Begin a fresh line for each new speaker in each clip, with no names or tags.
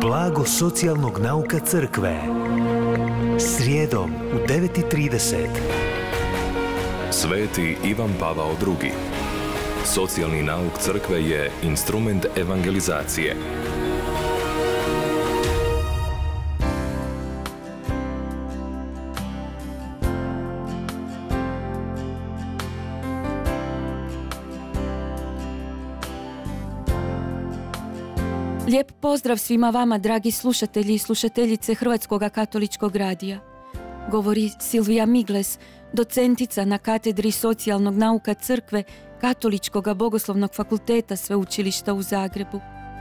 Blago socijalnog nauka crkve. Srijedom u 9:30.
Sveti Ivan Pavao II. Socijalni nauk crkve je instrument evangelizacije.
Lijep pozdrav svima vama, dragi slušatelji i slušateljice Hrvatskog katoličkog radija. Govori Silvija Migles, docentica na katedri socijalnog nauka crkve Katoličkog bogoslovnog fakulteta Sveučilišta u Zagrebu.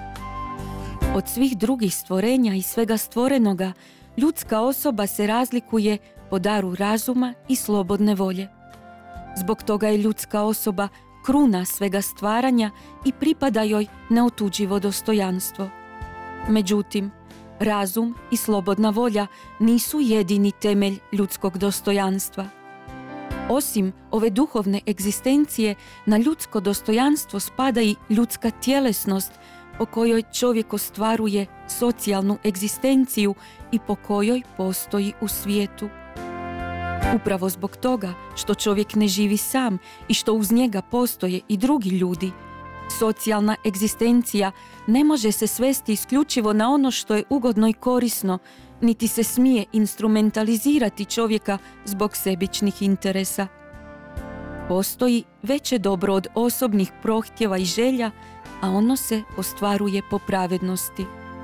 Od svih drugih stvorenja i svega stvorenoga, ljudska osoba se razlikuje po daru razuma i slobodne volje. Zbog toga je ljudska osoba kruna svega stvaranja i pripada joj neotuđivo dostojanstvo. Međutim, razum i slobodna volja nisu jedini temelj ljudskog dostojanstva. Osim ove duhovne egzistencije, na ljudsko dostojanstvo spada i ljudska tjelesnost po kojoj čovjek ostvaruje socijalnu egzistenciju i po kojoj postoji u svijetu. Upravo zbog toga što čovjek ne živi sam i što uz njega postoje i drugi ljudi, socijalna egzistencija ne može se svesti isključivo na ono što je ugodno i korisno, niti se smije instrumentalizirati čovjeka zbog sebičnih interesa. Postoji veće dobro od osobnih prohtjeva i želja, a ono se ostvaruje po pravednosti.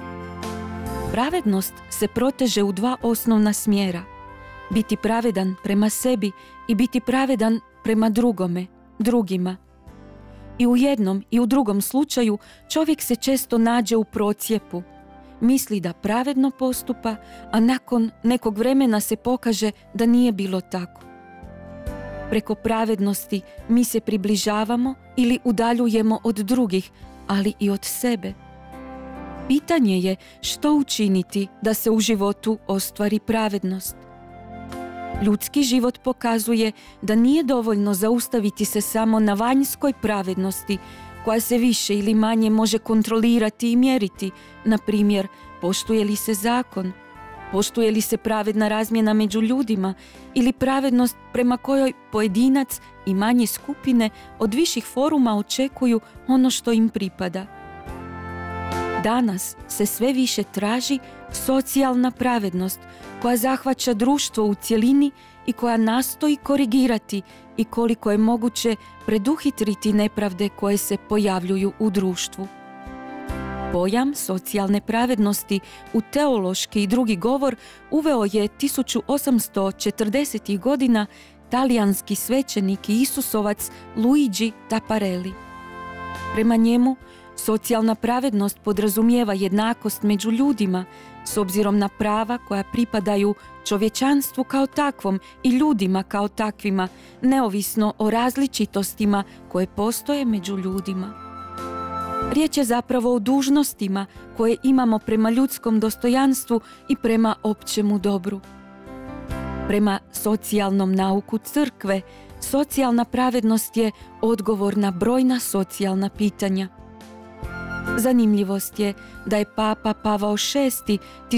Pravednost se proteže u dva osnovna smjera: biti pravedan prema sebi i biti pravedan prema drugima. I u jednom i u drugom slučaju čovjek se često nađe u procjepu. Misli da pravedno postupa, a nakon nekog vremena se pokaže da nije bilo tako. Preko pravednosti mi se približavamo ili udaljujemo od drugih, ali i od sebe. Pitanje je što učiniti da se u životu ostvari pravednost. Ljudski život pokazuje da nije dovoljno zaustaviti se samo na vanjskoj pravednosti, koja se više ili manje može kontrolirati i mjeriti, na primjer, poštuje li se zakon, poštuje li se pravedna razmjena među ljudima ili pravednost prema kojoj pojedinac i manje skupine od viših foruma očekuju ono što im pripada. Danas se sve više traži socijalna pravednost koja zahvaća društvo u cjelini i koja nastoji korigirati i koliko je moguće preduhitriti nepravde koje se pojavljuju u društvu. Pojam socijalne pravednosti u teološki i drugi govor uveo je 1840. godina talijanski svećenik i isusovac Luigi Taparelli. Prema njemu, socijalna pravednost podrazumijeva jednakost među ljudima s obzirom na prava koja pripadaju čovječanstvu kao takvom i ljudima kao takvima, neovisno o različitostima koje postoje među ljudima. Riječ je zapravo o dužnostima koje imamo prema ljudskom dostojanstvu i prema općemu dobru. Prema socijalnom nauku crkve, socijalna pravednost je odgovor na brojna socijalna pitanja. Zanimljivost je da je Papa Pavao VI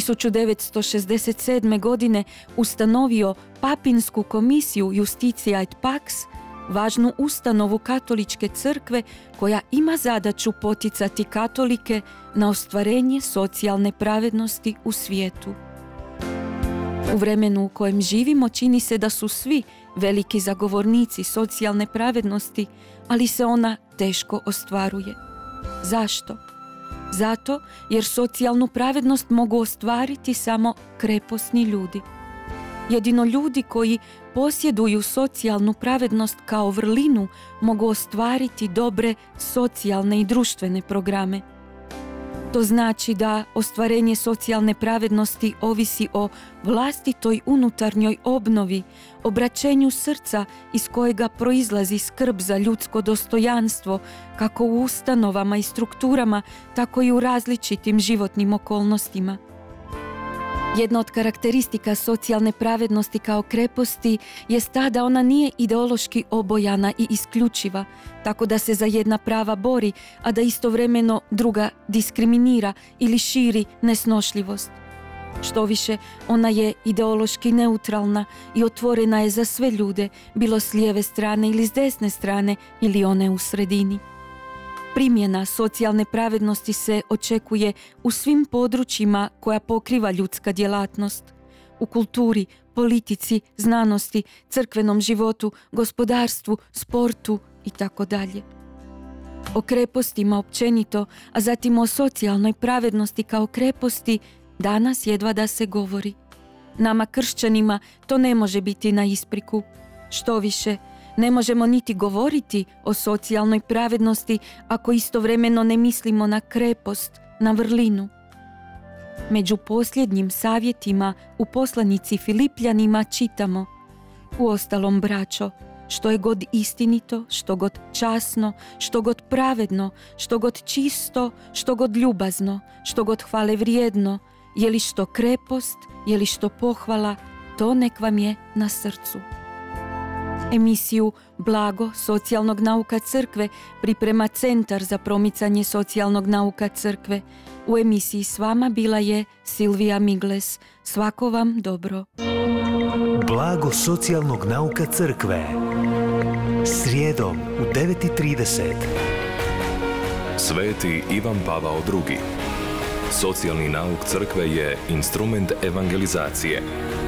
1967. godine ustanovio Papinsku komisiju Justitia et Pax, važnu ustanovu katoličke crkve koja ima zadaću poticati katolike na ostvarenje socijalne pravednosti u svijetu. U vremenu u kojem živimo čini se da su svi veliki zagovornici socijalne pravednosti, ali se ona teško ostvaruje. Zašto? Zato jer socijalnu pravednost mogu ostvariti samo kreposni ljudi. Jedino ljudi koji posjeduju socijalnu pravednost kao vrlinu mogu ostvariti dobre socijalne i društvene programe. To znači da ostvarenje socijalne pravednosti ovisi o vlastitoj unutarnjoj obnovi, obraćenju srca iz kojega proizlazi skrb za ljudsko dostojanstvo, kako u ustanovama i strukturama, tako i u različitim životnim okolnostima. Jedna od karakteristika socijalne pravednosti kao kreposti je ta da ona nije ideološki obojana i isključiva, tako da se za jedna prava bori, a da istovremeno druga diskriminira ili širi nesnošljivost. Štoviše, ona je ideološki neutralna i otvorena je za sve ljude, bilo s lijeve strane ili s desne strane ili one u sredini. Primjena socijalne pravednosti se očekuje u svim područjima koja pokriva ljudska djelatnost. U kulturi, politici, znanosti, crkvenom životu, gospodarstvu, sportu itd. O krepostima općenito, a zatim o socijalnoj pravednosti kao kreposti, danas jedva da se govori. Nama kršćanima to ne može biti na ispriku. Štoviše, ne možemo niti govoriti o socijalnoj pravednosti ako istovremeno ne mislimo na krepost, na vrlinu. Među posljednjim savjetima u poslanici Filipljanima čitamo: Uostalom, braćo, što je god istinito, što god časno, što god pravedno, što god čisto, što god ljubazno, što god hvale vrijedno, je li što krepost, je li što pohvala, to nek vam je na srcu. Emisiju Blago socijalnog nauka crkve priprema Centar za promicanje socijalnog nauka crkve. U emisiji s vama bila je Silvija Migles. Svako vam dobro.
Blago socijalnog nauka crkve. Srijedom u 9:30.
Sveti Ivan Pavao II. Socijalni nauk crkve je instrument evangelizacije.